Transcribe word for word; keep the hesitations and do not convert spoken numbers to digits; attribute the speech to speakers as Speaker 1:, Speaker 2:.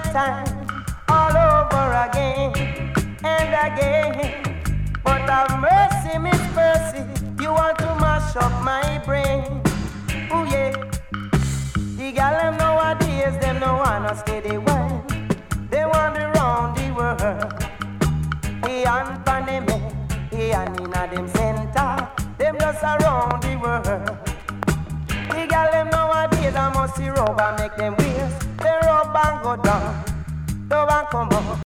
Speaker 1: time all over again and again. But have mercy, Miss Percy, you want to mash up my brain. Oh yeah, the gal them nowadays, them no wanna steady wine. They wander round the world. He and Panama, he and inna them center. Them just around the world. The gal them nowadays, I must see rub and make them waist. They rub and go down, rub and come up.